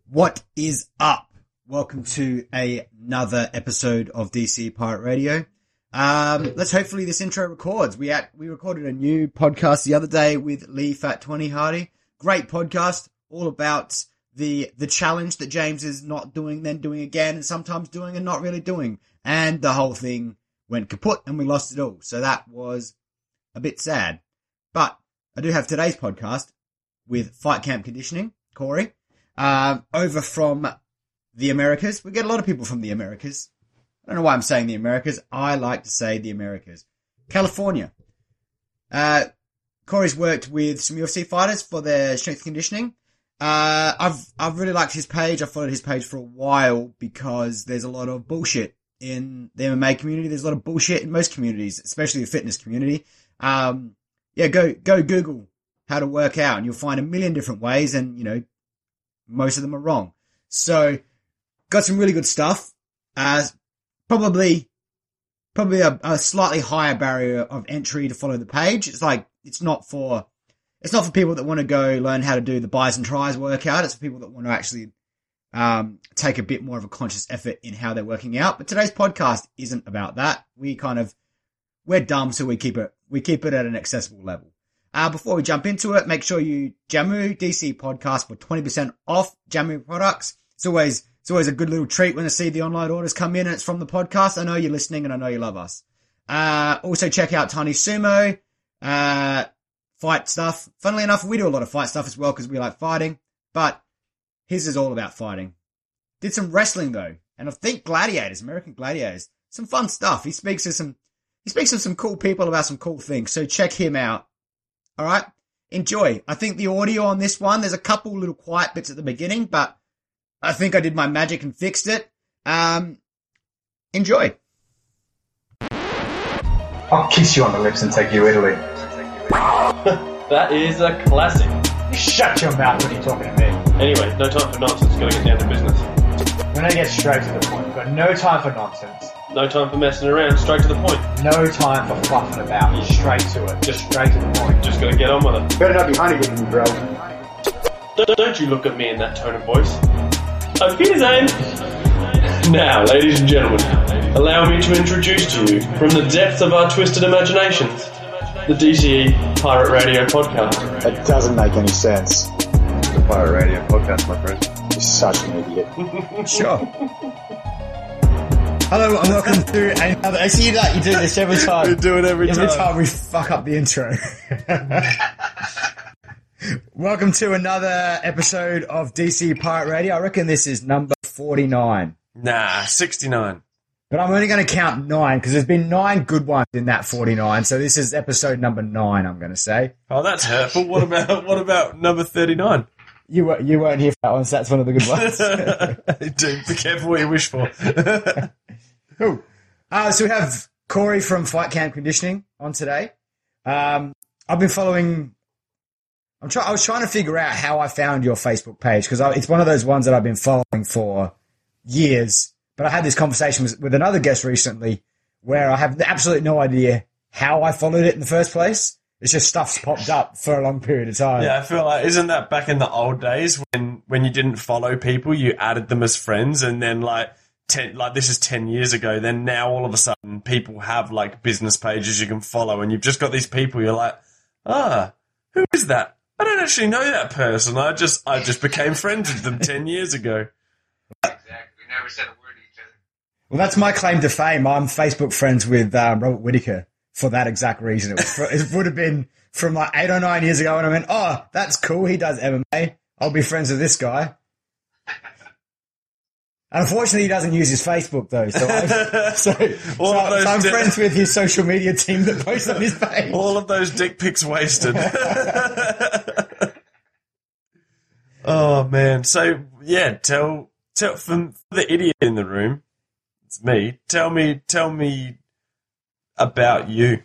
What is up? Welcome to another episode of DC Pirate Radio. Let's hopefully this intro records. We recorded a new podcast the other day with Lee Fat 20 Hardy. Great podcast, all about the challenge that James is not doing, then doing again, and sometimes doing and not really doing. And the whole thing went kaput and we lost it all. So that was a bit sad. But I do have today's podcast with Fight Camp Conditioning, Corey, over from the Americas. We get a lot of people from the Americas. I don't know why I'm saying the Americas. I like to say the Americas. California. Corey's worked with some UFC fighters for their strength conditioning. I've really liked his page. I followed his page for a while because there's a lot of bullshit in the MMA community. There's a lot of bullshit in most communities, especially the fitness community. Go Google how to work out and you'll find a million different ways and, you know, most of them are wrong. So, got some really good stuff. Probably a slightly higher barrier of entry to follow the page. It's not for people that want to go learn how to do the buys and tries workout. It's for people that want to actually, take a bit more of a conscious effort in how they're working out. But today's podcast isn't about that. We're dumb, so we keep it at an accessible level. Before we jump into it, make sure you Jamu DC podcast for 20% off Jamu products. It's always a good little treat when I see the online orders come in and it's from the podcast. I know you're listening and I know you love us. Also check out Tiny Sumo, fight stuff. Funnily enough, we do a lot of fight stuff as well because we like fighting, but his is all about fighting. Did some wrestling though, and I think Gladiators, American Gladiators, some fun stuff. He speaks to some cool people about some cool things. So check him out. All right. Enjoy. I think the audio on this one, there's a couple little quiet bits at the beginning, but I think I did my magic and fixed it. Enjoy. I'll kiss you on the lips and take you to Italy. That is a classic. You shut your mouth when you're talking to me. Anyway, no time for nonsense. Gotta get down to business. I'm gonna get straight to the point. We've got no time for nonsense. No time for messing around. Straight to the point. No time for fluffing about. You're straight to it. Just straight to the point. Just gotta get on with it. Better not be honeygooning me, bro. Don't you look at me in that tone of voice. Auf Wiedersehen! Now, ladies and gentlemen, allow me to introduce to you, from the depths of our twisted imaginations, the DCE Pirate Radio Podcast. That doesn't make any sense. The Pirate Radio Podcast, my friend. You're such an idiot. Sure. Hello and welcome to another. I see that you do this every time. We do it every time. Every time we fuck up the intro. Welcome to another episode of DC Pirate Radio. I reckon this is number 49. Nah, 69. But I'm only going to count 9 because there's been 9 good ones in that 49. So this is episode number 9, I'm going to say. Oh, that's hurtful. What about number 39? You weren't here for that one, so that's one of the good ones. Dude, be careful what you wish for. Cool. So we have Corey from Fight Camp Conditioning on today. I've been following. I was trying to figure out how I found your Facebook page because it's one of those ones that I've been following for years. But I had this conversation with another guest recently where I have absolutely no idea how I followed it in the first place. It's just stuff's popped up for a long period of time. Yeah, I feel like, isn't that back in the old days when you didn't follow people, you added them as friends, and then this is 10 years ago, then now all of a sudden people have like business pages you can follow, and you've just got these people, you're like, who is that? I don't actually know that person. I just became friends with them 10 years ago. Exactly. We never said a word to each other. Well, that's my claim to fame. I'm Facebook friends with Robert Whittaker for that exact reason. It would have been from like 8 or 9 years ago, and I went, oh, that's cool. He does MMA. I'll be friends with this guy. And unfortunately, he doesn't use his Facebook though, so I'm friends with his social media team that posts on his page. All of those dick pics wasted. Oh man! So yeah, tell from the idiot in the room, it's me. Tell me about you.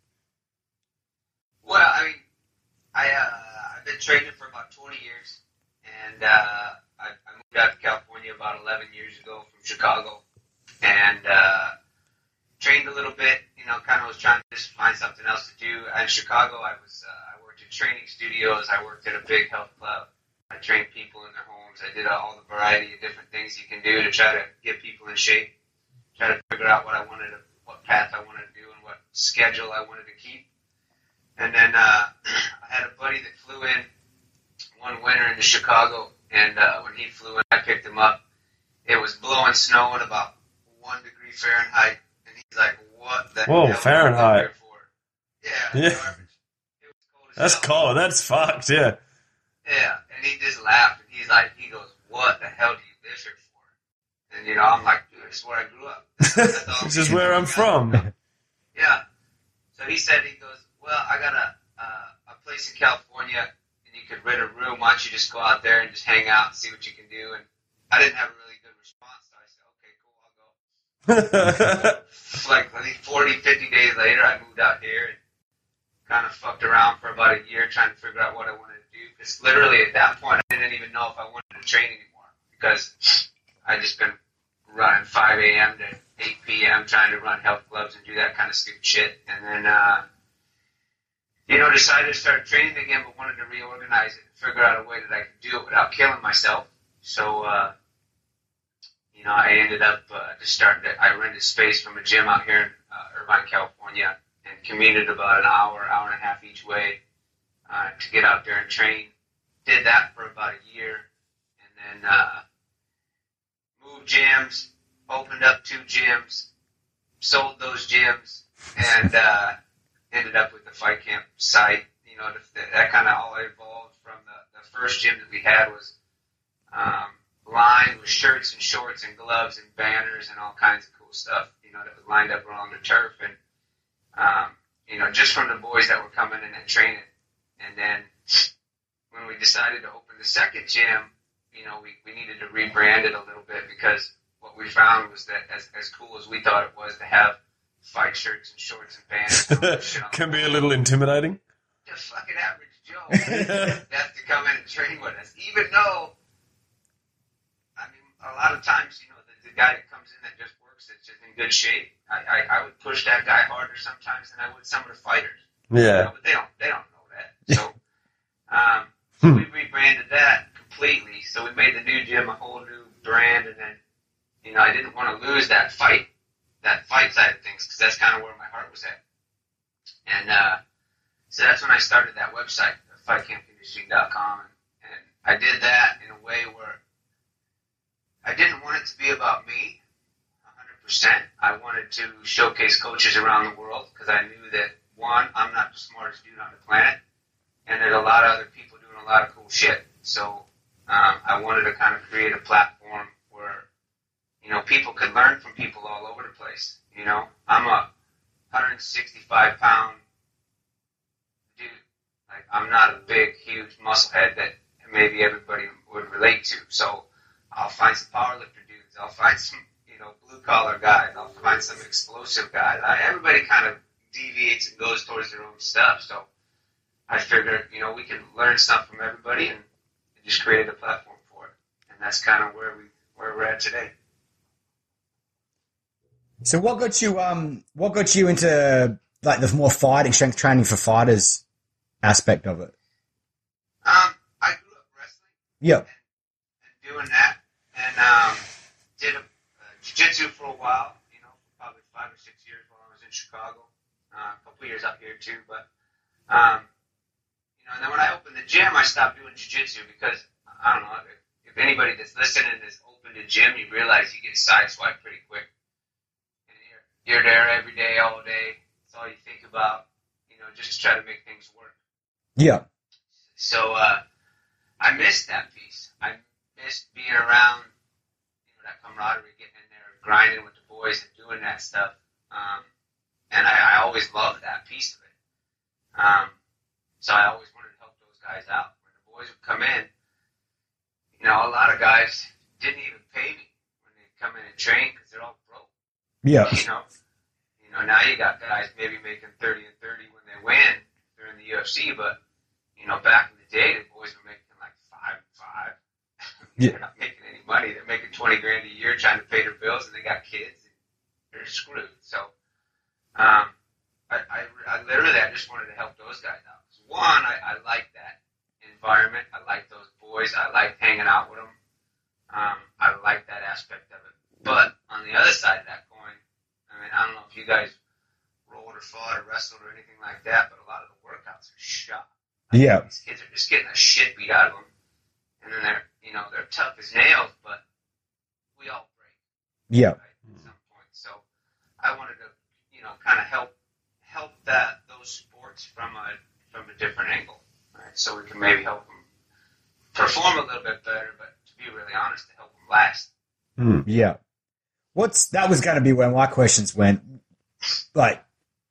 Well, I mean, I've been training for about 20 years, and I moved out to California about 11 years ago from Chicago, and trained a little bit. You know, kind of was trying to just find something else to do. In Chicago, I worked in training studios. I worked at a big health club. I I trained people in their homes. I did all the variety of different things you can do to try to get people in shape, try to figure out what path I wanted to do and what schedule I wanted to keep. And then I had a buddy that flew in one winter into Chicago, and when he flew in, I picked him up. It was blowing snow at about 1 degree Fahrenheit, and he's like, "What the hell Fahrenheit. Are you here for?" Yeah. Garbage. It was cold as That's hell. cold. That's fucked, yeah. Yeah, and he just laughed, and he goes, "What the hell do you live here for?" And I'm like, "Dude, this is where I grew up. This is where I'm from. Yeah. So he goes, "Well, I got a place in California, and you could rent a room. Why don't you just go out there and just hang out and see what you can do?" And I didn't have a really good response, so I said, "Okay, cool, I'll go." Like, I think 40, 50 days later, I moved out here and kind of fucked around for about a year trying to figure out what I wanted to do. Because literally at that point, I didn't even know if I wanted to train anymore. Because I'd just been running 5 a.m. to 8 p.m. trying to run health clubs and do that kind of stupid shit. And then, decided to start training again, but wanted to reorganize it and figure out a way that I could do it without killing myself. So, I ended up I rented space from a gym out here in Irvine, California, and commuted about an hour and a half each way to get out there and train. Did that for about a year, and then moved gyms, opened up 2 gyms, sold those gyms, and ended up with the Fight Camp site. That kind of all evolved from the first gym that we had was lined with shirts and shorts and gloves and banners and all kinds of cool stuff, that was lined up along the turf. And, just from the boys that were coming in and training. And then when we decided to open the second gym, we needed to rebrand it a little bit because what we found was that as cool as we thought it was to have fight shirts and shorts and banners. Can be a little intimidating. Just fucking average Joe. That's to come in and train with us. Even though, a lot of times, the guy that comes in that just works, that's just in good shape, I would push that guy harder sometimes than I would some of the fighters. Yeah. But they don't know that. So we rebranded that completely. So we made the new gym a whole new brand, and then, I didn't want to lose that fight side of things, because that's kind of where my heart was at. And so that's when I started that website, fightcampconditioning.com, and I did that in a way where I didn't want it to be about me 100%. I wanted to showcase coaches around the world, because I knew that, one, I'm not the smartest dude on the planet, and there's a lot of other people doing a lot of cool shit. So I wanted to kind of create a platform where, people could learn from people all over the place. I'm a 165-pound dude. Like, I'm not a big, huge muscle head that maybe everybody would relate to. So I'll find some powerlifter dudes. I'll find some, blue-collar guys. I'll find some explosive guys. Everybody kind of deviates and goes towards their own stuff. So I figured, we can learn stuff from everybody, and just created a platform for it. And that's kind of where we're at today. So what got you into like the more fighting, strength training for fighters aspect of it? I grew up wrestling. Yeah. And doing that, and did jiu-jitsu for a while, for probably 5 or 6 years while I was in Chicago. A couple years up here too, but and then when I opened the gym, I stopped doing jiu-jitsu because, I don't know, if anybody that's listening is open to gym, you realize you get sideswiped pretty quick. And you're there every day, all day. That's all you think about, just to try to make things work. Yeah. So I missed that piece. I missed being around, that camaraderie, getting in there, grinding with the boys and doing that stuff. And I always loved that piece of it. So I always wanted to help those guys out. When the boys would come in, a lot of guys didn't even pay me when they'd come in and train because they're all broke. Yeah. Now you got guys maybe making 30 and 30 when they win during the UFC, but, back in the day, the boys were making like 5 and 5. Yeah. They're not making any money. They're making $20,000 a year trying to pay their bills, and they got kids, and they're screwed. So, I literally, I just wanted to help those guys out. One, I like that environment. I like those boys. boys. I liked hanging out with them. I like that aspect of it. But on the other side of that coin, I mean, I don't know if you guys rolled or fought or wrestled or anything like that, but a lot of the workouts are shot. Yeah. These kids are just getting the shit beat out of them. And then they're tough as nails, but we all break. Yeah. Right, at some point. So I wanted to, kind of help those sports from a different angle. Right? So we can maybe help them perform a little bit better, but to be really honest, to help them last. Yeah. That was going to be where my questions went, like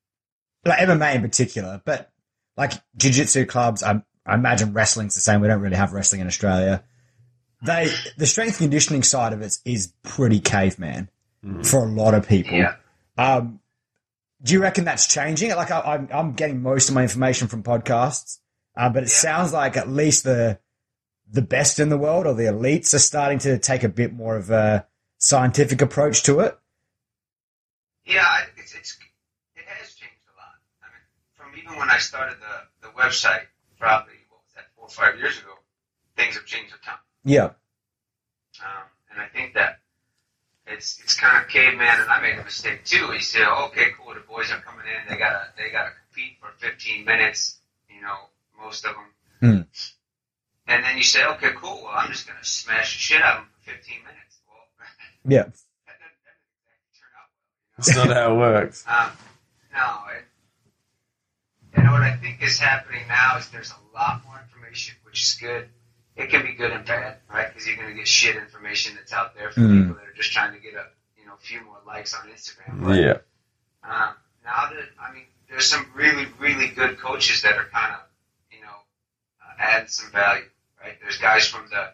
MMA in particular, but like jiu-jitsu clubs, I imagine wrestling's the same. We don't really have wrestling in Australia. The strength conditioning side of it is pretty caveman for a lot of people. Yeah. Do you reckon that's changing? Like I'm getting most of my information from podcasts, but it sounds like at least the best in the world or the elites are starting to take a bit more of a scientific approach to it. Yeah, it has changed a lot. I mean, from even when I started the website, probably, 4 or 5 years ago, things have changed a ton. Yeah. And I think that it's kind of caveman, and I made a mistake too. You say, okay, cool, the boys are coming in, they gotta compete for 15 minutes, most of them. And then you say, okay, cool, well, I'm just gonna smash the shit out of them for 15 minutes. Well, Yeah. that doesn't exactly turn out well. It's not how it works. No, what I think is happening now is there's a lot more information, which is good. It can be good and bad, right? Because you're going to get shit information that's out there for people that are just trying to get a few more likes on Instagram. But, Yeah. now that, there's some really, really good coaches that are kind of, adding some value, right? There's guys from the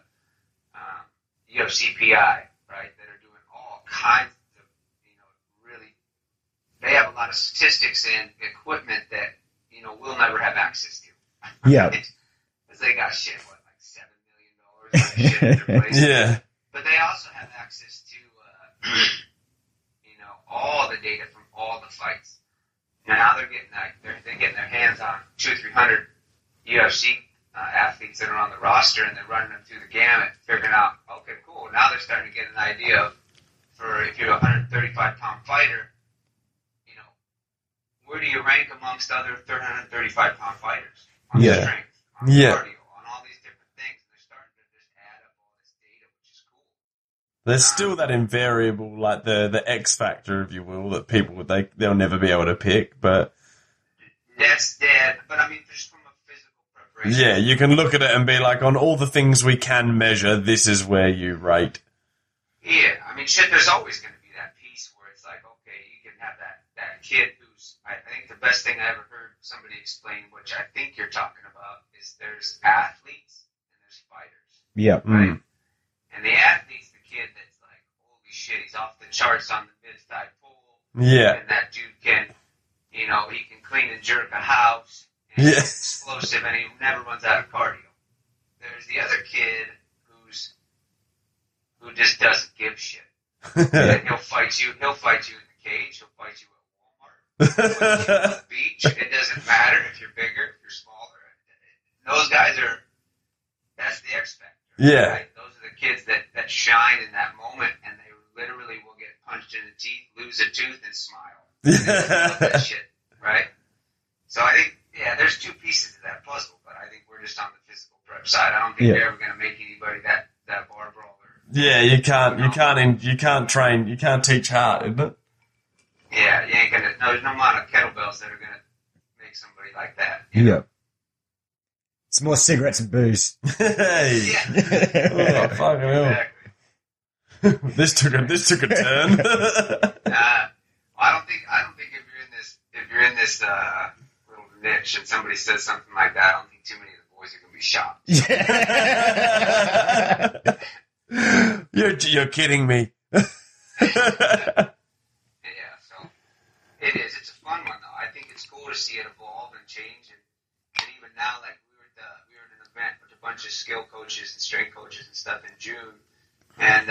UFCPI, right, that are doing all kinds of, really, they have a lot of statistics and equipment that, we'll never have access to. Yeah. Because they got shit, like $7 million shit in their place. Yeah. But they also have access to, all the data from all the fights. Now they're getting their hands on 200 or 300 UFC athletes that are on the roster, and they're running them through the gamut, figuring out, okay, cool. Now they're starting to get an idea of, if you're a 135-pound fighter, where do you rank amongst other 135-pound fighters on strength, on cardio, on all these different things? And they're starting to just add up all this data, which is cool. There's still that invariable, like the X factor, if you will, that people they'll never be able to pick. But that's dead. But just from a physical preparation. yeah, you can look at it and be like, on all the things we can measure, this is where you rate. Yeah, there's always going to be that piece where it's like, okay, you can have that kid who's, I think the best thing I ever heard somebody explain, which I think you're talking about, is there's athletes and there's fighters. Yeah. Right? And the athlete's the kid that's like, holy shit, he's off the charts on the mid-thigh pull. Yeah. And that dude can, he can clean and jerk a house. And he's explosive, and he never runs out of cardio. There's the other kid who just doesn't give shit. And he'll fight you in the cage, he'll fight you at Walmart, he'll fight you on the beach. It doesn't matter if you're bigger, if you're smaller. Those guys that's the X factor. Yeah. Right? Those are the kids that shine in that moment, and they literally will get punched in the teeth, lose a tooth, and smile. And they love that shit, right? So I think, there's two pieces of that puzzle, but I think we're just on the physical prep side. I don't think they're ever going to make anybody that bar brawler. Yeah, you can't train, you can't teach heart, isn't it? Yeah, you ain't gonna. No, there's no amount of kettlebells that are gonna make somebody like that. Yeah. It's more cigarettes and booze. Hey. Yeah. Oh, fucking hell. Exactly. This took a turn. I don't think if you're in this little niche and somebody says something like that, I don't think too many of the boys are gonna be shocked. You're kidding me. Yeah, so it is. It's a fun one though. I think it's cool to see it evolve and change, and even now, like we were at an event with a bunch of skill coaches and strength coaches and stuff in June, and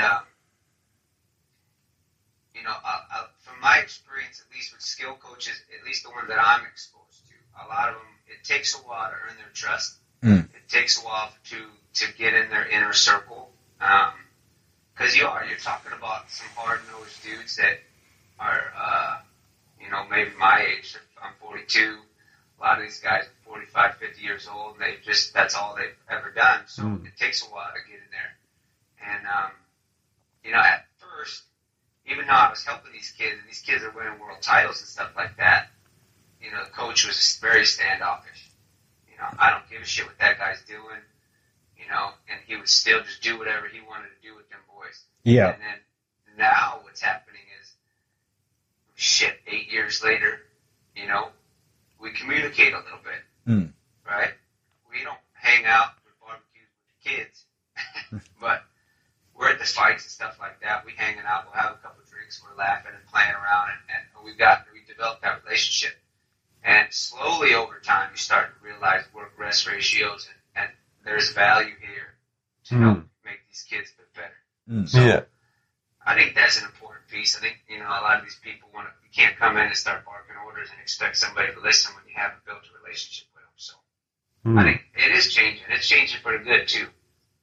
from my experience, at least with skill coaches, at least the ones that I'm exposed to, a lot of them, it takes a while to earn their trust. It It takes a while to get in their inner circle. Because you're talking about some hard-nosed dudes that are, maybe my age. I'm 42. A lot of these guys are 45, 50 years old, and that's all they've ever done. So it takes a while to get in there. And, at first, even though I was helping these kids are winning world titles and stuff like that, the coach was very standoffish. I don't give a shit what that guy's doing, and he would still just do whatever he wanted to do with them boys. Yeah. And then now what's happening is, 8 years later, we communicate a little bit, right? We don't hang out with barbecues with the kids, but we're at the fights and stuff like that. We hanging out, we'll have a couple of drinks, we're laughing and playing around, and we developed that relationship. And slowly over time, you start to realize work-rest ratios, and there's value here to help make these kids a bit better. So I think that's an important piece. I think, a lot of these people you can't come in and start barking orders and expect somebody to listen when you haven't built a relationship with them. So I think it is changing. It's changing for the good, too.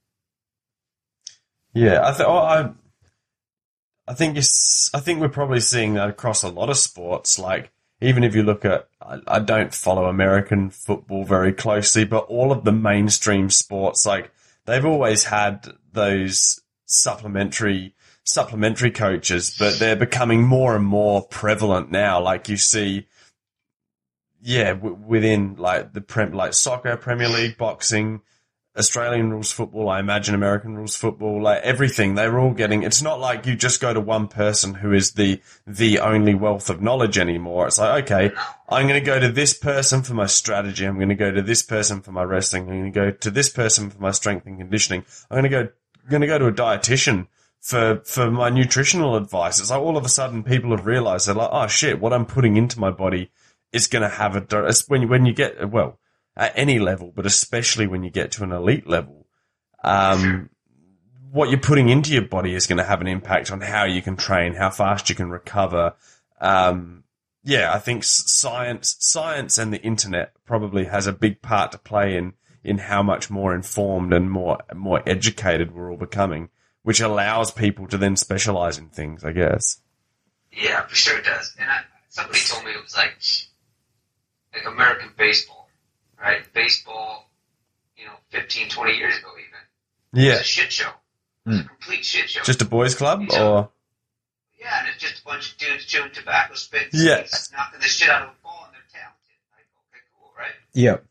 Yeah, I think we're probably seeing that across a lot of sports. Like, even if you look at, I don't follow American football very closely, but all of the mainstream sports, like, they've always had those supplementary coaches, but they're becoming more and more prevalent now. Like, you see, within like like soccer, Premier League, boxing, Australian rules football, I imagine American rules football, like everything, they're all getting, it's not like you just go to one person who is the only wealth of knowledge anymore. It's like, okay, I'm going to go to this person for my strategy. I'm going to go to this person for my wrestling. I'm going to go to this person for my strength and conditioning. I'm going to go to a dietitian for my nutritional advice. It's like all of a sudden people have realized, they're like, oh shit, what I'm putting into my body is going to have when you get, well, at any level, but especially when you get to an elite level, what you're putting into your body is going to have an impact on how you can train, how fast you can recover. I think science and the internet probably has a big part to play in how much more informed and more educated we're all becoming, which allows people to then specialize in things, I guess. Yeah, for sure it does. And somebody told me it was like American baseball. Right? Baseball, 15, 20 years ago even. It was a shit show. It was a complete shit show. Just a boys' club? Or? Yeah, and it's just a bunch of dudes chewing tobacco, spitting yes. knocking the shit out of a ball, and they're talented. Like, okay, cool, right? Yep.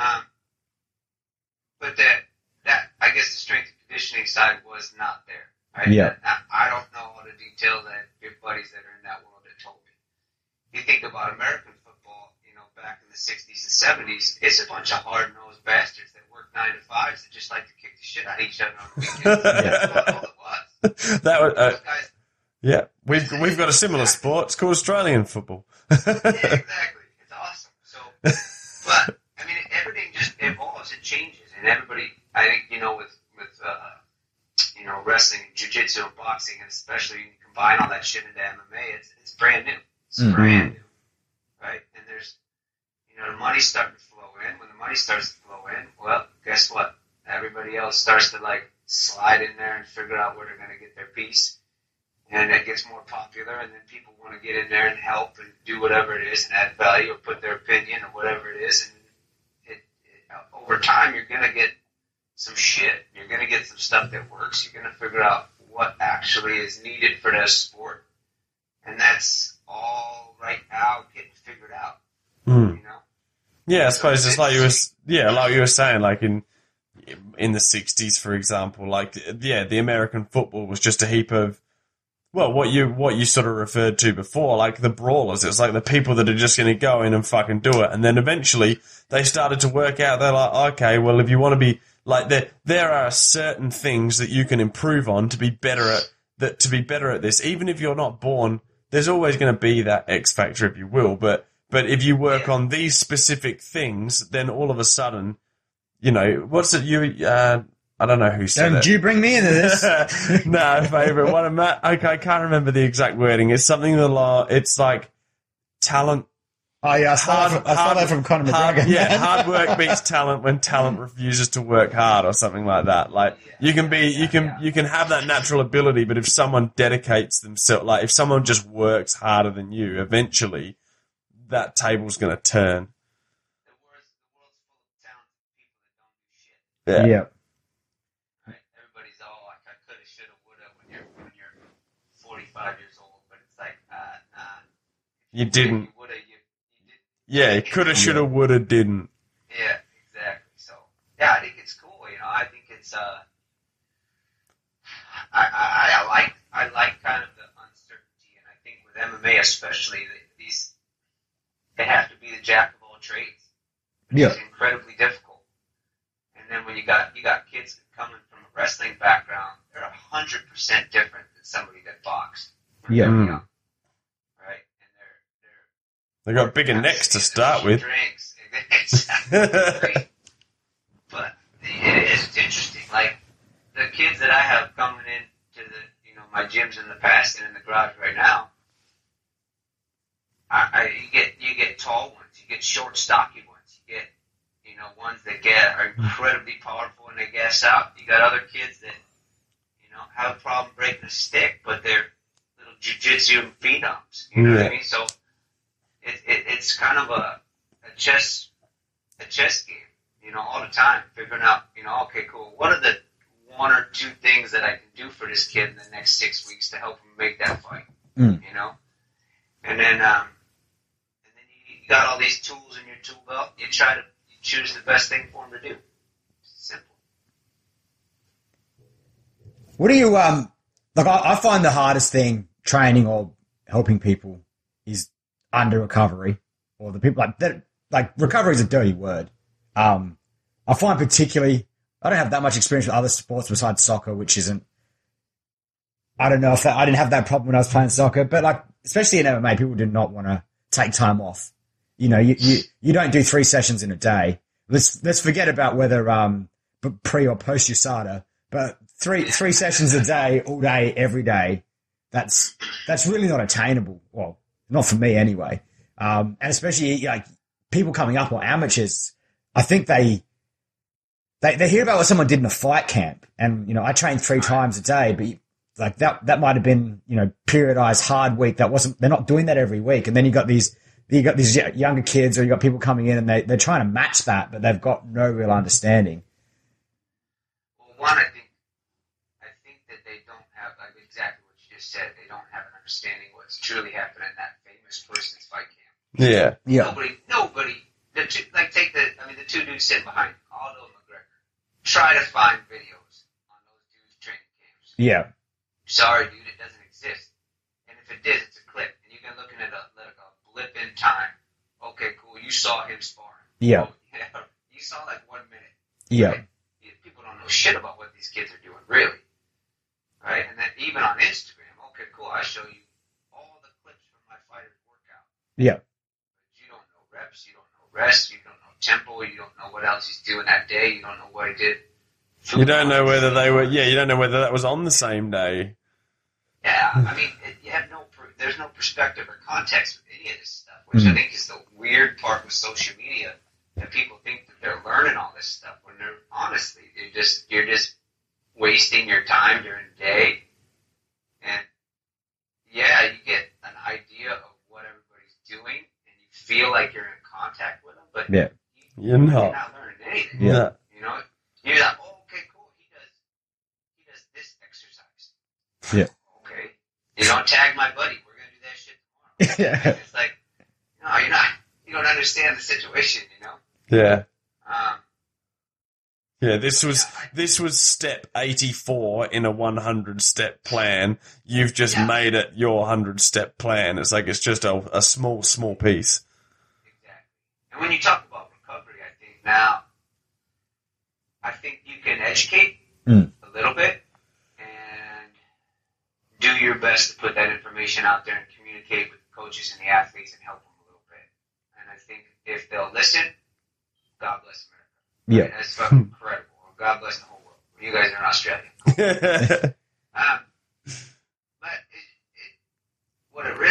But that I guess the strength and conditioning side was not there. Right? Yeah. I don't know all the details that your buddies that are in that world that told me. You think about American football, back in the 60s and 70s, it's a bunch of hard-nosed bastards that work 9 to 5s that just like to kick the shit out of each other on the weekends. That's all it was. That was, guys, yeah, we've got a similar sport. It's called Australian football. Yeah, exactly. It's awesome. So, but I mean, everything just evolves. It changes, and everybody. I think with wrestling, jiu-jitsu, and boxing, and especially when you combine all that shit into MMA, it's brand new. It's brand new, right? And there's the money's starting to flow in. When the money starts to flow in, well, guess what? Everybody else starts to slide in there and figure out where they're going to get their piece. And it gets more popular, and then people want to get in there and help and do whatever it is and add value or put their opinion or whatever it is. And over time, you're going to get some shit. You're going to get some stuff that works. You're going to figure out what actually is needed for that sport. And that's all right now getting figured out. Yeah, I suppose it's like you were saying, like in the 60s, for example, the American football was just a heap of, well, what you sort of referred to before, like the brawlers. It's like the people that are just going to go in and fucking do it. And then eventually they started to work out, they're like, okay, well, if you want to be like, there are certain things that you can improve on to be better at this. Even if you're not born, there's always going to be that X factor, if you will, but if you work on these specific things, then all of a sudden, what's it? I don't know who said it. Don't you bring me into this? No, favourite one of Matt. Okay, I can't remember the exact wording. It's something it's like talent. Oh yeah, I saw that from Conor McGregor. Yeah, hard work beats talent when talent refuses to work hard, or something like that. Like you can have that natural ability, but if someone dedicates themselves, like if someone just works harder than you, eventually that table's going to turn. The world's full of talented people that don't do shit. Yeah. Right? Everybody's all like, I coulda, shoulda, woulda when you're 45 years old, but it's like, nah. You didn't. You woulda, you did. Yeah, coulda, shoulda, woulda, didn't. Yeah, exactly. So, yeah, I think it's cool. I think it's I like kind of the uncertainty, and I think with MMA especially, they have to be the jack of all trades, which is incredibly difficult. And then when you got kids coming from a wrestling background, they're 100% different than somebody that boxed. Yeah. Young, right? And They got bigger necks to start with. Drinks. Exactly. But it's interesting. Like the kids that I have coming into my gyms in the past and in the garage right now, you get tall ones, you get short, stocky ones, you get ones that are incredibly powerful and they gas out. You got other kids that have a problem breaking a stick, but they're little jiu-jitsu phenoms. You know what I mean? So it's kind of a chess game, all the time, figuring out, okay, cool. What are the one or two things that I can do for this kid in the next 6 weeks to help him make that fight? And then you got all these tools in your tool belt. You choose the best thing for him to do. Simple. What do you like? I find the hardest thing training or helping people is under recovery, or the people like that. Like recovery is a dirty word. I find particularly, I don't have that much experience with other sports besides soccer, which isn't. I don't know if I didn't have that problem when I was playing soccer, but like especially in MMA, people do not want to take time off. You don't do 3 sessions in a day. Let's forget about whether pre or post USADA, but three sessions a day, all day, every day. That's really not attainable. Well, not for me anyway. And especially like people coming up or amateurs, I think they hear about what someone did in a fight camp, and I trained 3 times a day, but like that might have been periodized hard week. They're not doing that every week, and then you got these younger kids, or you got people coming in and they're trying to match that, but they've got no real understanding. Well, one, I think that they don't have, like exactly what you just said. They don't have an understanding of what's truly happening in that famous person's fight camp. Yeah. Nobody. Take the 2 dudes sitting behind you, Aldo and McGregor. Try to find videos on those dudes' training camps. Yeah. Sorry, dude, it doesn't exist. And if it did, it's a clip, and you're looking at a blip in time. Okay, cool. You saw him sparring. Yeah. You saw like 1 minute. Yeah. Right? People don't know shit about what these kids are doing, really. Right? And then even on Instagram, okay, cool. I show you all the clips from my fighter's workout. Yeah. But you don't know reps, you don't know rest, you don't know tempo, you don't know what else he's doing that day, you don't know what he did. You don't know whether they were. Yeah, you don't know whether that was on the same day. Yeah, I mean, you have there's no perspective or context with any of this stuff, which I think is the weird part with social media, that people think that they're learning all this stuff when they're honestly, you're just wasting your time during the day. And yeah, you get an idea of what everybody's doing, and you feel like you're in contact with them, but you're not learning anything. Yeah. You're like, oh, okay, cool. He does this exercise. Yeah. Okay. You don't tag my buddy. We're gonna do that shit tomorrow. Yeah. It's like, no, you're not. You don't understand the situation. Yeah. Yeah, this was step 84 in a 100-step plan. You've just made it your 100-step plan. It's like it's just a small piece. Exactly. And when you talk about recovery, I think you can educate a little bit and do your best to put that information out there and communicate with the coaches and the athletes and help them a little bit. And I think if they'll listen, God bless America. Yeah. Right? That's fucking incredible. God bless the whole world. You guys are in Australia. Cool. But what it really comes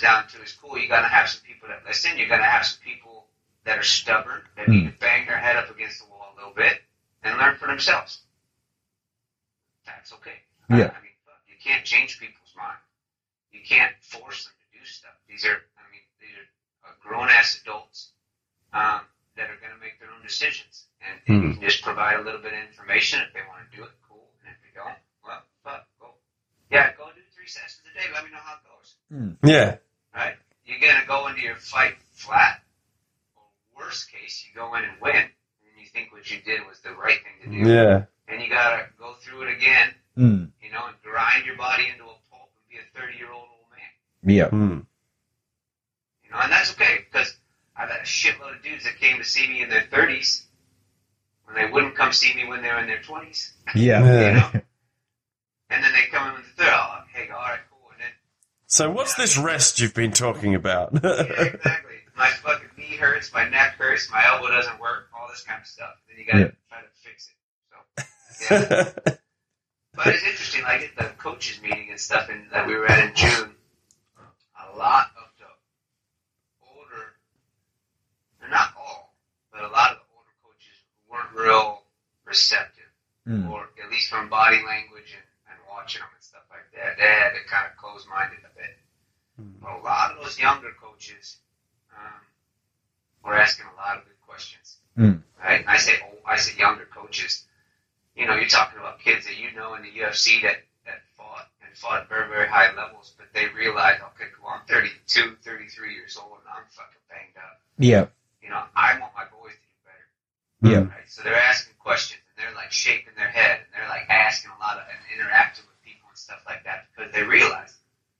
down to is cool. You're gonna have some people that listen. You're gonna have some people that are stubborn, that need to bang their head up against the wall a little bit and learn for themselves. That's okay. Yeah. I mean, you can't change people's mind. You can't force them to do stuff. These are grown-ass adults that are going to make their own decisions. And you can just provide a little bit of information. If they want to do it, cool. And if they don't, well, fuck, go. Yeah, go do 3 sessions a day. Let me know how it goes. Yeah. Right? You're going to go into your fight flat. Or worst case, you go in and win. And you think what you did was the right thing to do. Yeah. And you got to go through it again, and grind your body into a pulp and be a 30-year-old old man. Yeah. And that's okay, because I've had a shitload of dudes that came to see me in their 30s when they wouldn't come see me when they were in their 20s. Yeah. And then they come in with the 30s. Oh, hey, all right, cool. And then, So what's this rest you've been talking about? yeah, exactly. My fucking knee hurts, my neck hurts, my elbow doesn't work, all this kind of stuff. Then you got to try to fix it. So, yeah. But it's interesting, like at the coaches meeting and stuff that we were at in June, a lot of the older, they're not all, but a lot of the older coaches weren't real receptive, or at least from body language and watching them and stuff like that. They had to kind of close-minded a bit. But a lot of those younger coaches were asking a lot of good questions. Right? And I say younger coaches. You're talking about kids that in the UFC that fought at very, very high levels, but they realized, okay, cool, I'm 32, 33 years old, and I'm fucking banged up. Yeah. I want my boys to do better. Yeah. Right? So they're asking questions, and they're, like, shaking their head, and they're, like, asking a lot and interacting with people and stuff like that, because they realize,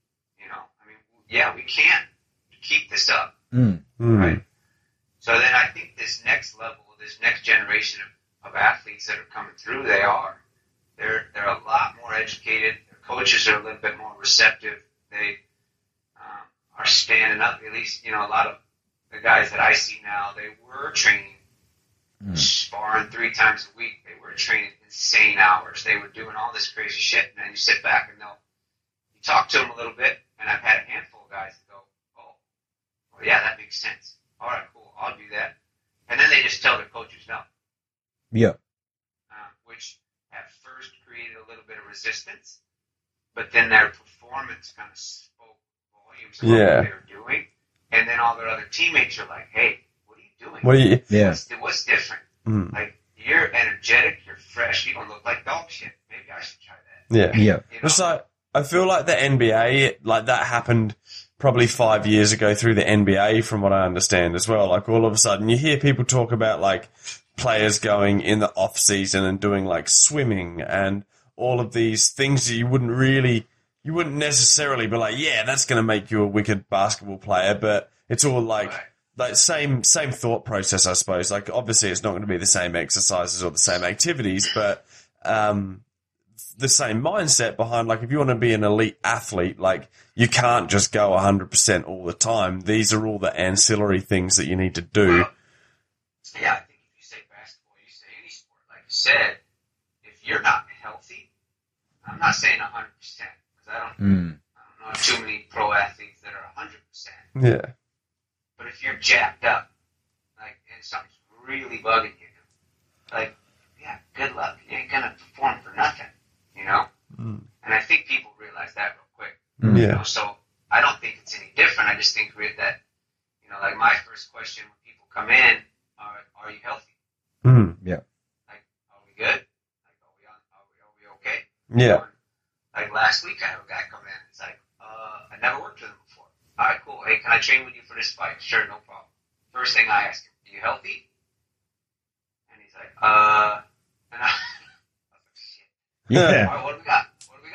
we can't keep this up. Right? So then I think this next level, this next generation of athletes that are coming through, they're a lot more educated. Their coaches are a little bit more receptive. They are standing up. At least, a lot of the guys that I see now, they were training, sparring 3 times a week. They were training insane hours. They were doing all this crazy shit. And then you sit back and you talk to them a little bit. And I've had a handful of guys that go, oh, well, yeah, that makes sense. All right, cool, I'll do that. And then they just tell their coaches no. Yeah. Which at first created a little bit of resistance, but then their performance kind of spoke volumes of what they were doing, and then all their other teammates are like, "Hey, what are you doing? What's different? Like, you're energetic, you're fresh, you don't look like dog shit. Maybe I should try that." Yeah. It's like, I feel like the NBA, like that happened probably 5 years ago through the NBA, from what I understand as well. Like, all of a sudden you hear people talk about, like, players going in the off season and doing, like, swimming and all of these things that you wouldn't necessarily be like, yeah, that's going to make you a wicked basketball player, but it's all like same thought process, I suppose. Like, obviously it's not going to be the same exercises or the same activities, but the same mindset behind, like, if you want to be an elite athlete, like, you can't just go 100% all the time. These are all the ancillary things that you need to do. Well, yeah, I think if you say basketball, you say any sport, like you said, if you're not healthy, I'm not saying 100%, because I don't know too many pro athletes that are 100%. Yeah. But if you're jacked up, like, and something's really bugging you, like, yeah, good luck. You ain't gonna perform for nothing, And I think people realize that real quick. Yeah. So I don't think it's any different. I just think that, like, my first question when people come in, are you healthy? Yeah. Like, are we good? Like, are we okay? Yeah. Like, last week I had a guy come in. It's like, I never worked with him before. All right, cool. Hey, can I train with you for this fight? Sure, no problem. First thing I ask him, are you healthy? And he's like, and I was like, shit. Yeah. All right, what do we got?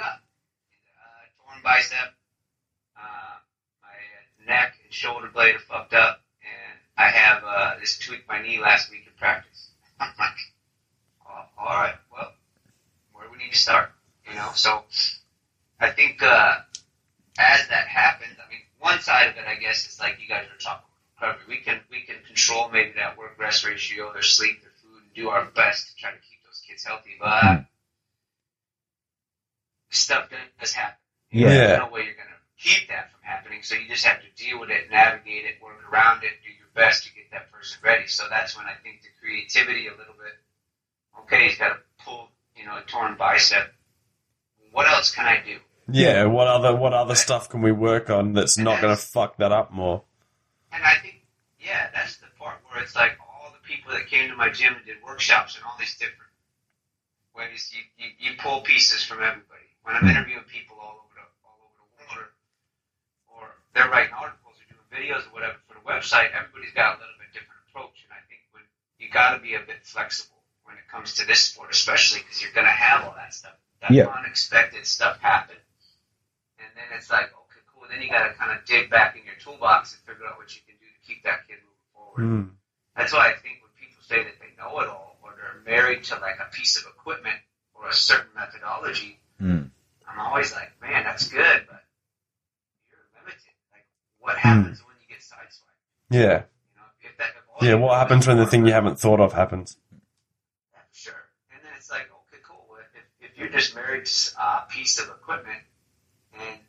Torn bicep, my neck and shoulder blade are fucked up, and I have this tweaked my knee last week in practice. I'm like, oh, all right, well, where do we need to start? So I think as that happens, I mean, one side of it, I guess, is like you guys are talking about recovery. We can control maybe that work-rest ratio, their sleep, their food, and do our best to try to keep those kids healthy, but stuff does happen. Yeah. There's no way you're going to keep that from happening. So you just have to deal with it, navigate it, work around it, do your best to get that person ready. So that's when I think the creativity a little bit, okay, he's got to pull, a torn bicep. What else can I do? Yeah, what other stuff can we work on that's not going to fuck that up more? And I think, that's the part where it's like all the people that came to my gym and did workshops and all these different ways, you pull pieces from everybody. When I'm interviewing people all over the world, or they're writing articles or doing videos or whatever for the website, everybody's got a little bit different approach. And I think when you got to be a bit flexible when it comes to this sport, especially because you're going to have all that stuff, that unexpected stuff happen. And then it's like, okay, cool. Then you got to kind of dig back in your toolbox and figure out what you can do to keep that kid moving forward. That's why I think when people say that they know it all, or they're married to like a piece of equipment or a certain methodology, I'm always like, man, that's good, but you're limited. Like, what happens when you get sideswiped? Yeah. What happens when the thing you haven't thought of happens? Yeah, for sure. And then it's like, okay, cool. If you're just married to a piece of equipment, and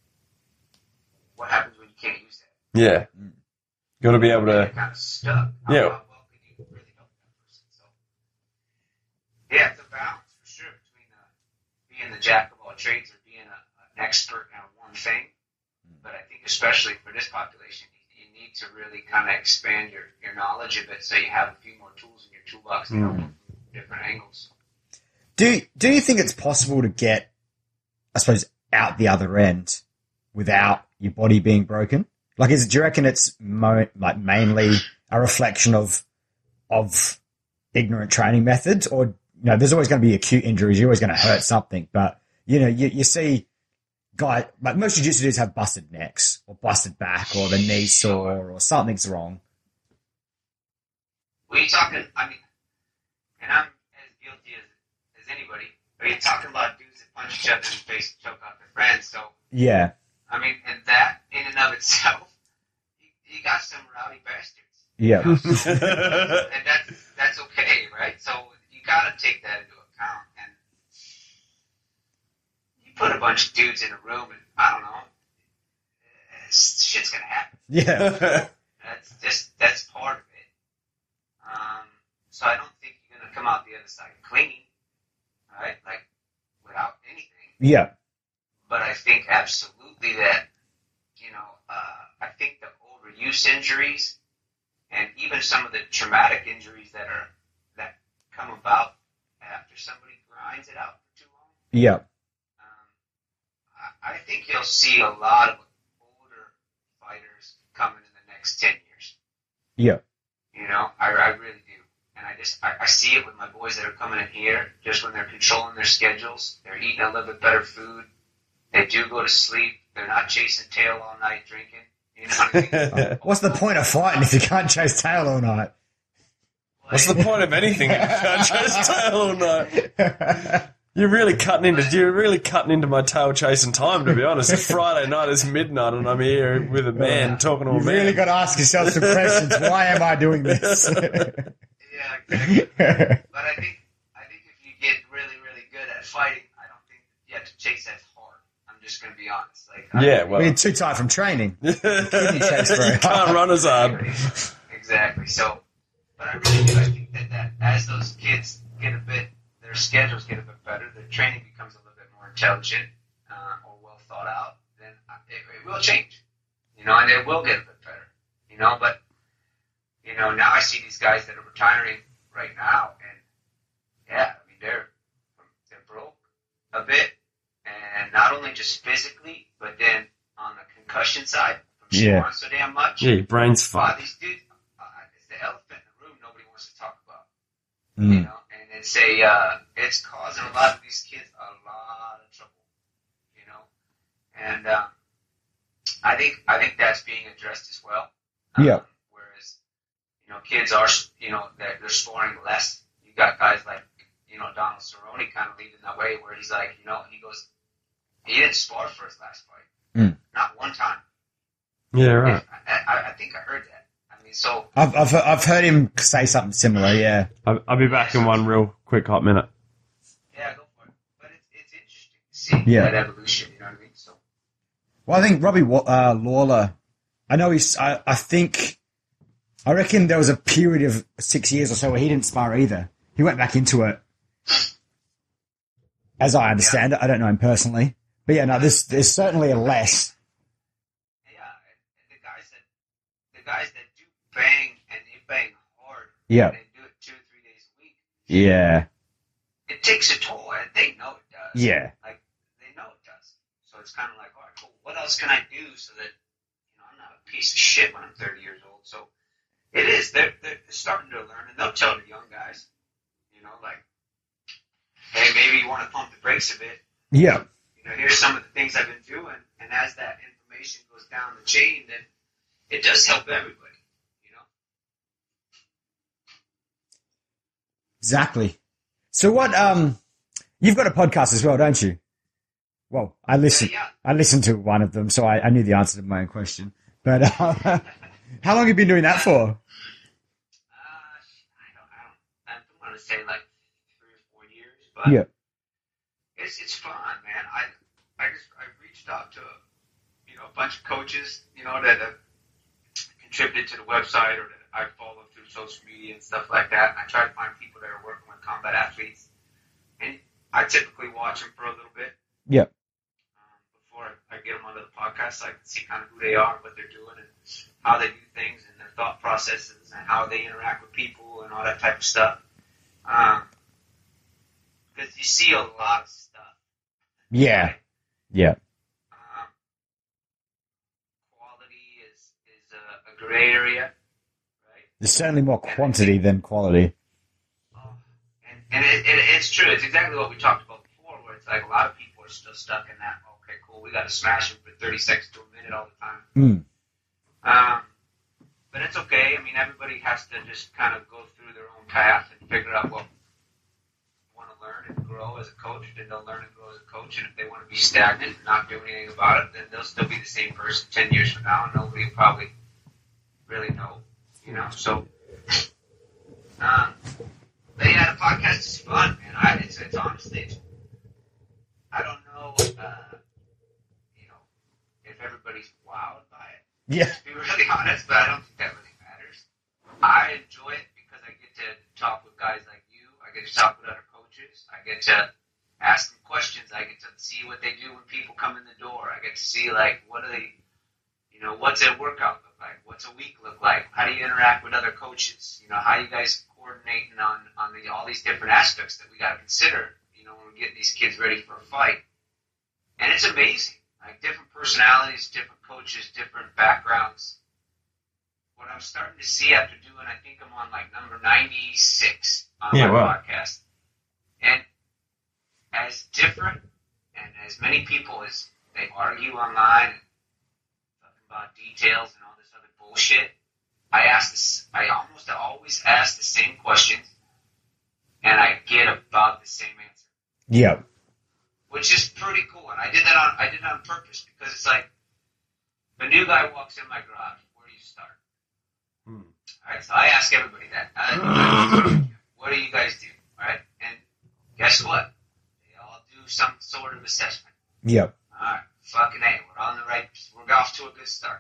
what happens when you can't use that? Yeah. You got to be able to. You're kind of stuck. How well can you really help that person? So, yeah, it's a balance for sure between being the jack of all trades or being an expert in one thing. But I think especially for this population, you need to really kind of expand your knowledge a bit so you have a few more tools in your toolbox to help from different angles. Do you think it's possible to get, I suppose, out the other end without your body being broken? Like, do you reckon it's mainly a reflection of ignorant training methods, or there's always going to be acute injuries, you're always going to hurt something, but you see guys like most jiu-jitsu dudes have busted necks or busted back or the knee sore or something's wrong. Well, you're talking, I mean, and I'm as guilty as anybody, but you're talking about dudes that punch each other in the face and choke out their friends, so yeah. I mean, and that in and of itself, you got some rowdy bastards. Yeah. And that's okay, right? So you got to take that into account. And you put a bunch of dudes in a room, and I don't know, shit's gonna happen. Yeah. That's part of it. So I don't think you're gonna come out the other side clean, right? Like without anything. Yeah. But I think absolutely that, I think the overuse injuries and even some of the traumatic injuries that come about after somebody grinds it out for too long. Yeah. I think you'll see a lot of older fighters coming in the next 10 years. Yeah. I really do. And I see it with my boys that are coming in here, just when they're controlling their schedules, they're eating a little bit better food. They do go to sleep. They're not chasing tail all night drinking. You know what I mean? What's the point of fighting if you can't chase tail all night? What's the point of anything if you can't chase tail all night? You're really cutting into my tail chasing time, to be honest. It's Friday night, it's midnight, and I'm here with a man talking to a You've man. really got to ask yourself some questions. Why am I doing this? Yeah, exactly. But I think if you get really, really good at fighting, I don't think you have to chase as hard. I'm just going to be honest. We're too tired from training. You can't run as hard. Exactly. So, but I really do. I think that as those kids get their schedules get a bit better, their training becomes a little bit more intelligent or well thought out, then it will change. And it will get a bit better. But now I see these guys that are retiring right now, and yeah, I mean they're broke a bit, and not only just physically, but then on the concussion side, from scoring so damn much. Yeah, your brain's fucked. These dudes, it's the elephant in the room nobody wants to talk about. Mm. And it's causing a lot of these kids a lot of trouble. And I think that's being addressed as well. Yeah. Whereas, kids are, they're scoring less. You got guys like, Donald Cerrone kind of leading that way, where he's like, he goes, he didn't spar for his last fight. Mm. Not one time. Yeah, right. I think I heard that. I mean, so. I've heard him say something similar, yeah. I'll be back in one real quick hot minute. Yeah, go for it. But it's interesting to see that evolution, you know what I mean? So. Well, I think Robbie Lawler, I know I reckon there was a period of 6 years or so where he didn't spar either. He went back into it. As I understand it, I don't know him personally. But yeah, no, there's certainly a less. Yeah, and the guys that do bang, and they bang hard. Yeah. And they do it 2 or 3 days a week. Yeah. It takes a toll, and they know it does. Yeah. Like, they know it does. So it's kind of like, all right, cool. What else can I do so that, I'm not a piece of shit when I'm 30 years old? So it is. They're starting to learn, and they'll tell the young guys, like, hey, maybe you want to pump the brakes a bit. Yeah. Here's some of the things I've been doing, and as that information goes down the chain, then it does help everybody, Exactly. So what, you've got a podcast as well, don't you? Well, I listened to one of them, so I knew the answer to my own question. But how long have you been doing that for? I don't want to say like 3 or 4 years, but Yeah. it's fun, man. I reached out to a bunch of coaches, that have contributed to the website or that I follow through social media and stuff like that. And I try to find people that are working with combat athletes, and I typically watch them for a little bit. Yeah. Before I get them onto the podcast, so I can see kind of who they are, what they're doing, and how they do things, and their thought processes, and how they interact with people, and all that type of stuff. Because you see a lot of stuff. Yeah. Right? Yeah. Quality is a gray area, right? There's certainly more quantity than quality. And it's true. It's exactly what we talked about before, where it's like a lot of people are still stuck in that, okay, cool, we got to smash them for 30 seconds to a minute all the time. But it's okay. I mean, everybody has to just kind of go through their own path and figure out what they want to learn and grow as a coach. Then they'll learn and grow as a coach. And if they want to be stagnant and not do anything about it, then they'll still be the same person 10 years from now, and nobody will probably really know, So, but yeah, the podcast is fun, man. It's honestly, I don't know, if everybody's wowed by it. Yeah. To be really honest, but I don't think that really matters. I enjoy it because I get to talk with guys like you. I get to talk with other coaches. I get to ask them questions. I get to see what they do when people come in the door. I get to see, like, what do they, what's their workout look like? What's a week look like? How do you interact with other coaches? How you guys coordinating on all these different aspects that we got to consider, when we're getting these kids ready for a fight. And it's amazing. Like, different personalities, different coaches, different backgrounds. What I'm starting to see after doing, I think I'm on like number 96 on my podcast. And as different and as many people as they argue online and talking about details and all this other bullshit, I almost always ask the same questions, and I get about the same answer. Yeah. Which is pretty cool, and I did that on purpose, because it's like, if a new guy walks in my garage, where do you start? All right, so I ask everybody that. What do you guys do? All right, and guess what? They all do some sort of assessment. Yep. All right, fucking A, we're off to a good start.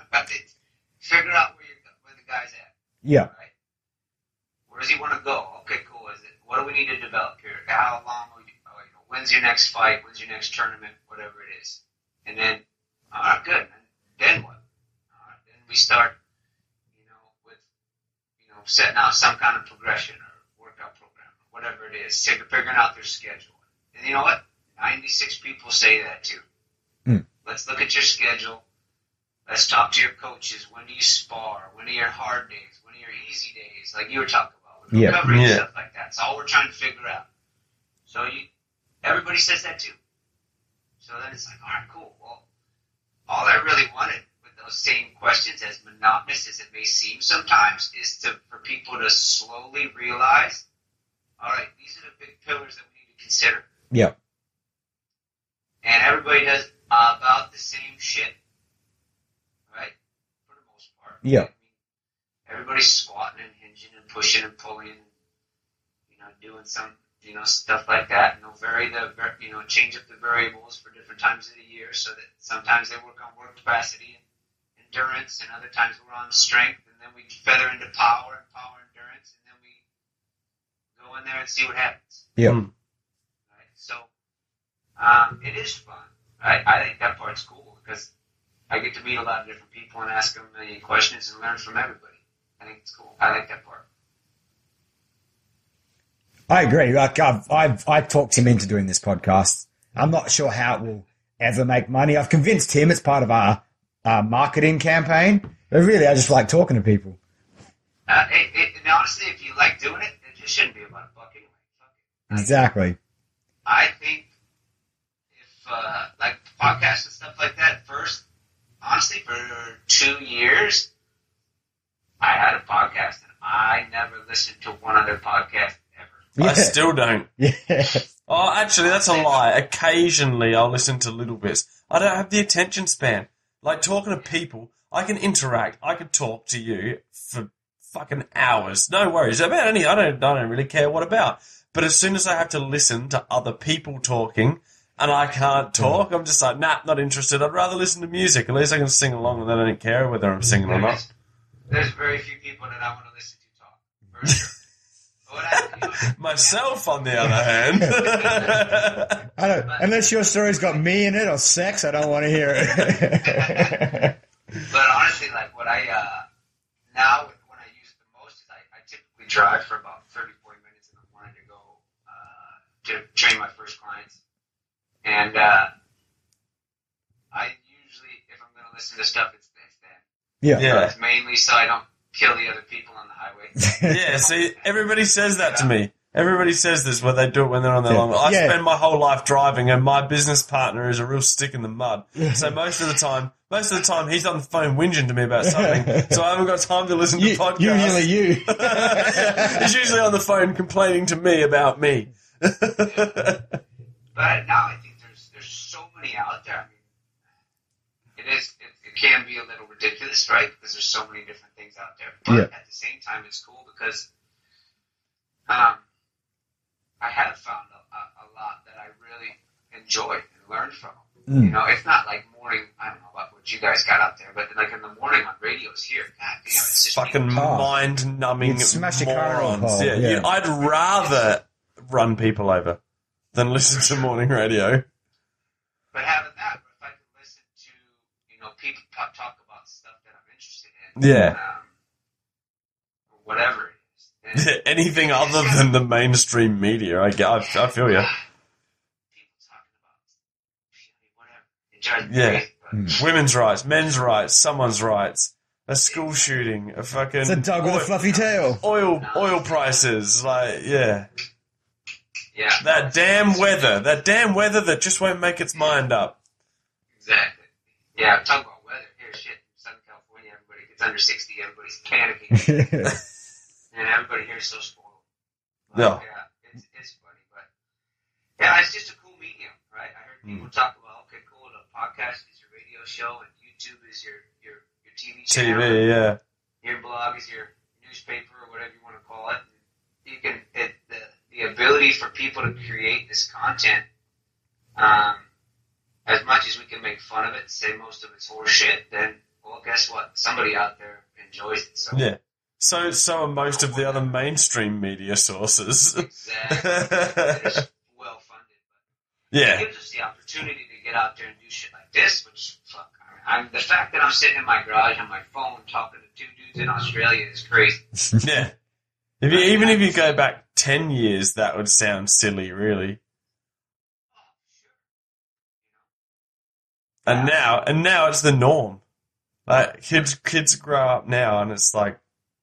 Figure out where the guy's at. Yeah. Right? Where does he want to go? Okay, cool. What do we need to develop here? How long will you? When's your next fight? When's your next tournament? Whatever it is. And then, all right, good. And then what? All right, then we start, with, setting out some kind of progression or workout program, or whatever it is, figuring out their schedule. And you know what? 96 people say that too. Let's look at your schedule. Let's talk to your coaches. When do you spar? When are your hard days? When are your easy days? Like you were talking about with recovery and stuff like that. It's all we're trying to figure out. So everybody says that too. So then it's like, all right, cool. Well, all I really wanted with those same questions, as monotonous as it may seem sometimes, is for people to slowly realize, all right, these are the big pillars that we need to consider. Yeah. And everybody does about the same shit, right? For the most part. Yeah. I mean, everybody's squatting and hinging and pushing and pulling and, doing stuff like that. And they'll change up the variables for different times of the year, so that sometimes they work on work capacity and endurance, and other times we're on strength, and then we feather into power and power endurance, and then we go in there and see what happens. Yeah. Right? So it is fun. I think that part's cool because I get to meet a lot of different people and ask them many questions and learn from everybody. I think it's cool. I like that part. I agree. Like I've talked him into doing this podcast. I'm not sure how it will ever make money. I've convinced him it's part of our marketing campaign. But really, I just like talking to people. And honestly, if you like doing it, it just shouldn't be about $1 anyway. Fuck it. Exactly. I think if like podcasts and stuff like that, first, honestly, for 2 years, I had a podcast and I never listened to one other podcast ever. Yeah. I still don't. Yeah. Oh, actually, that's a lie. Occasionally, I'll listen to little bits. I don't have the attention span. Like, talking to people, I can interact. I could talk to you for fucking hours. No worries. About any, I don't really care what about. But as soon as I have to listen to other people talking and I can't talk, I'm just like, nah, not interested. I'd rather listen to music. At least I can sing along and then I don't care whether I'm singing or not. There's very few people that I want to listen to talk. For sure. Myself, on the other hand. I don't, unless your story's got me in it or sex, I don't want to hear it. But honestly, like what now when I use it the most is I typically drive for about 30, 40 minutes in the morning to go to train my first clients. And I usually, if I'm going to listen to stuff, it's then. Yeah. It's mainly so I don't kill the other people on the highway. Yeah, see, everybody says that to me. Everybody says this when they do it when they're on their long. I spend my whole life driving, and my business partner is a real stick in the mud. So most of the time, he's on the phone whinging to me about something. So I haven't got time to listen to podcasts. Usually you. Yeah, he's usually on the phone complaining to me about me. But now I think there's so many out there. I mean, it can be a little ridiculous, right? Because there's so many different things out there. But at the same time, it's cool because I have found a lot that I really enjoy and learn from. You know, it's not like morning. I don't know about what you guys got out there, but like in the morning on radios here, God damn, it's just fucking mind-numbing You'd smash your car on morons. pole, yeah. I'd rather run people over than listen to morning radio. But having that, if I can listen to people talk about stuff that I'm interested in, or whatever it is, then Anything other than the mainstream media, I feel you. people talking about whatever. It drives me crazy, but Women's rights, men's rights, someone's rights, a school shooting, a fucking It's a dog with a fluffy tail. oil prices, yeah. that damn weather that just won't make its mind up. Exactly. Yeah, talk about weather. Here, shit, Southern California, everybody gets under 60, everybody's panicking. And everybody here is so spoiled. Yeah. It's funny, but yeah, it's just a cool medium, right? I heard people talk about, okay, cool, the podcast is your radio show and YouTube is your TV channel. TV, yeah. Your blog is your newspaper or whatever you want to call it. And you can the ability for people to create this content, as much as we can make fun of it and say most of it's horseshit, then well, guess what? Somebody out there enjoys it. So Yeah. So are most of the other mainstream media sources. exactly, it's well funded. But Yeah. it gives us the opportunity to get out there and do shit like this, which fuck. The fact that I'm sitting in my garage on my phone talking to 2 dudes in Australia is crazy. Yeah. Even if you go back 10 years, that would sound silly, really. And now it's the norm. Like kids grow up now, and it's like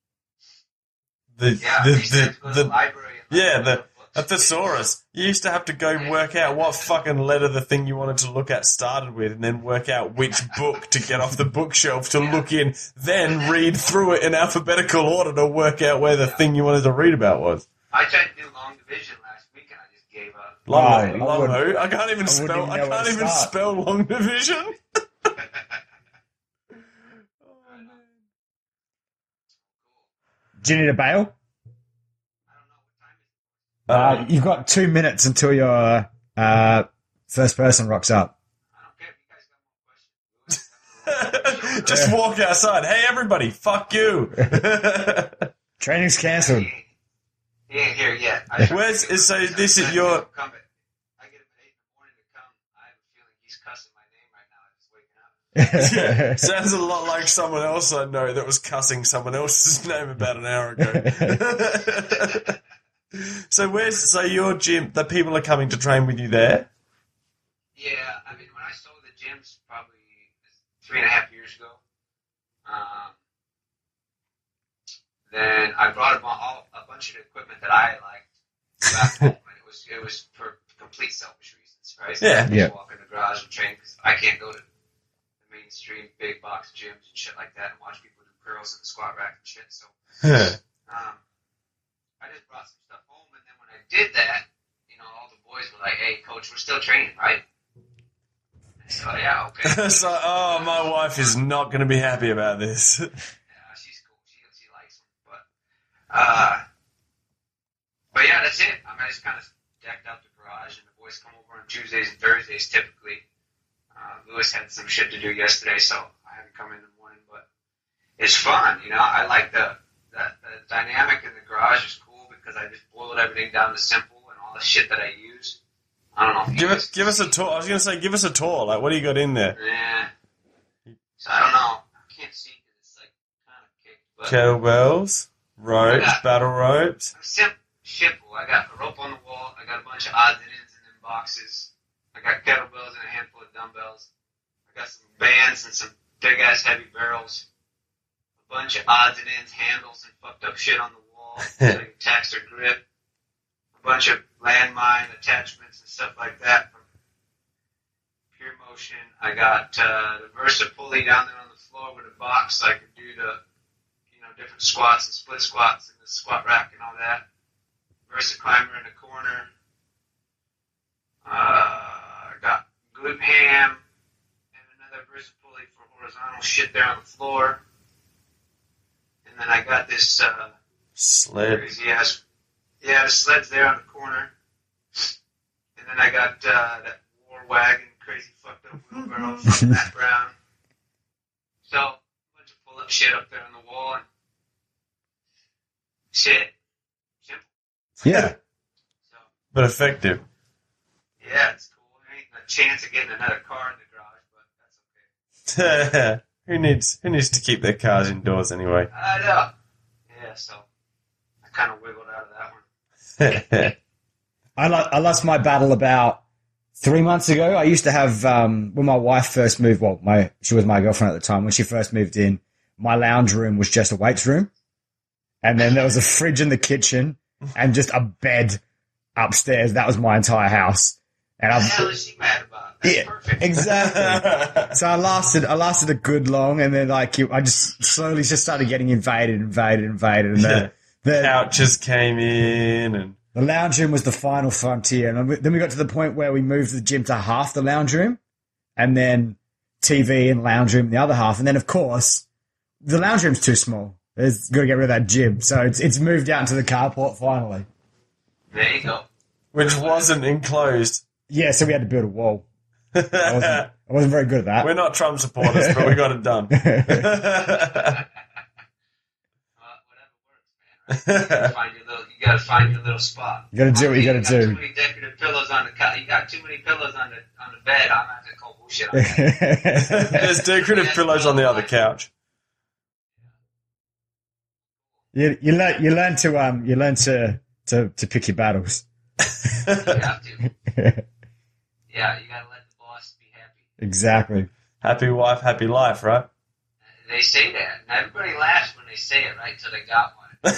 I used to have to go to the library and look the thesaurus. You used to have to go work out what fucking letter the thing you wanted to look at started with, and then work out which book to get off the bookshelf to look in, then read through it in alphabetical order to work out where the thing you wanted to read about was. I tried to do long division last week and I just gave up. Long who? I can't even wouldn't spell. even I know where can't to even start. spell long division. Do you need a bail? You've got 2 minutes until your first person rocks up. I don't care if you guys got more questions. Just walk outside. Hey, everybody, fuck you. Training's cancelled. He ain't here yet. Where's so this is your? I get him at 8 in the morning to come. I have a feeling he's cussing my name right now. I'm just waking up. Sounds a lot like someone else I know that was cussing someone else's name about an hour ago. So your gym? The people are coming to train with you there. Yeah, I mean, when I sold the gyms probably 3.5 years ago, then I brought a bunch of equipment that I liked back home, and it was for complete selfish reasons, right? Yeah. I just walk in the garage and train because I can't go to the mainstream big box gyms and shit like that and watch people do curls in the squat rack and shit. So I just brought some stuff home, and then when I did that, all the boys were like, "Hey, coach, we're still training, right?" So yeah, okay. So, my wife is not going to be happy about this. Yeah, she's cool. She likes them, but yeah, that's it. I mean, I just kind of decked out the garage, and the boys come over on Tuesdays and Thursdays typically. Lewis had some shit to do yesterday, so I had to come in the morning. But it's fun, I like the dynamic in the garage is cool because I just boiled everything down to simple and all the shit that I use. I don't know. If Give us a tour. I was going to say, give us a tour. Like, what do you got in there? Yeah. So I don't know. I can't see because it's like kind of kicked. But Kettlebells, ropes, battle ropes. Simple. I got a rope on the wall. I got a bunch of odds and ends and then boxes. I got kettlebells and a handful of dumbbells. I got some bands and some big ass heavy barrels. A bunch of odds and ends, handles and fucked up shit on the wall so you attach their grip. A bunch of landmine attachments and stuff like that from Pure Motion. I got the Versa pulley down there on the floor with a box so I could do the different squats and split squats and the squat rack and all that. Versa climber in the corner. I got glute ham and another Versa pulley for horizontal shit there on the floor. And then I got this sled. crazy ass. Yeah, the sled's there on the corner. And then I got that War Wagon crazy fucked up wheelbarrow from Matt Brown. So, a bunch of pull up shit up there on the wall and shit. Simple. Yeah. So, But effective. yeah, it's cool. There ain't a chance of getting another car in the garage, but that's okay. Who needs to keep their cars indoors anyway? I know. Yeah, so I kind of wiggled out of that one. I lost my battle about 3 months ago. I used to have, when my wife first moved, she was my girlfriend at the time. When she first moved in, my lounge room was just a weights room. And then there was a fridge in the kitchen and just a bed upstairs. That was my entire house. And What the hell is she mad about? That's perfect. Exactly. So I lasted a good long, and then I just slowly just started getting invaded, and the Couches came in, and the lounge room was the final frontier. And then we got to the point where we moved the gym to half the lounge room, and then TV and lounge room in the other half, and then of course the lounge room's too small. There's got to get rid of that gym, so it's moved out into the carport finally. There you go. which wasn't enclosed. Yeah, so we had to build a wall. I wasn't very good at that. We're not Trump supporters, but we got it done. Whatever works, man. Right? You gotta find your little spot. You gotta do what you gotta do. Too many decorative pillows on the couch. You got too many pillows on the bed. I'm not gonna call bullshit on that. There's decorative pillows on the other couch. You learn to pick your battles. You have to. Yeah, you gotta let the boss be happy. Exactly. Happy wife, happy life, right? They say that, and everybody laughs when they say it, right? Till they got one. Yeah,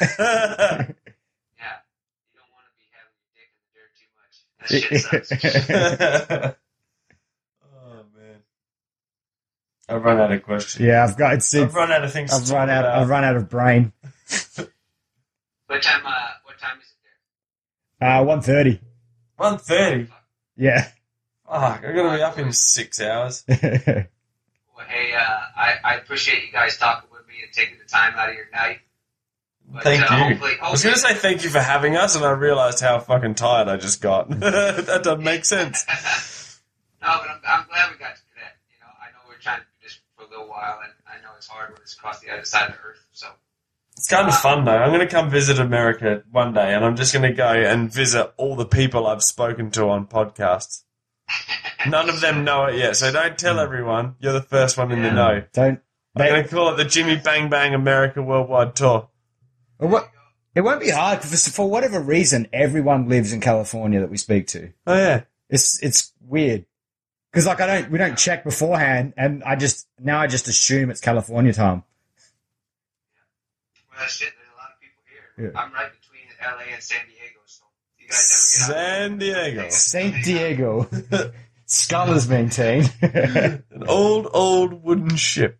you don't want to be having your dick in the dirt too much. That shit sucks. Oh man, I've run out of questions. Yeah, I've run out of things. I've run out of brain. What time is it there? 1:30. 1:30. Yeah. Fuck, I gotta be up in 6 hours. Well, hey, I appreciate you guys talking with me and taking the time out of your night. But, Thank you. Hopefully, I was going to say thank you for having us, and I realised how fucking tired I just got. That doesn't make sense. No, but I'm glad we got to connect. You know, I know we're trying to do this for a little while, and I know it's hard when it's across the other side of the earth. So It's kind of fun, though. I'm going to come visit America one day, and I'm just going to go and visit all the people I've spoken to on podcasts. None of them know it yet, so don't tell everyone. You're the first one in the know. Don't. I'm going to call it the Jimmy Bang Bang America Worldwide Tour. It won't be hard because for whatever reason, everyone lives in California that we speak to. Oh, yeah. It's weird because like we don't check beforehand, and I just assume it's California time. well, that's shit. There's a lot of people here. Yeah. I'm right between LA and San Diego, so you guys never get out. San Diego. St. Diego. Skull is maintained. An old wooden ship.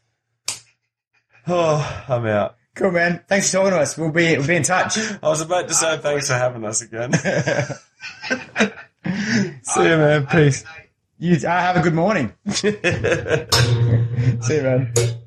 Oh, I'm out. Cool, man. Thanks for talking to us. We'll be in touch. I was about to say thanks for having us again. See you, man. Peace. Have a good morning. See you, man.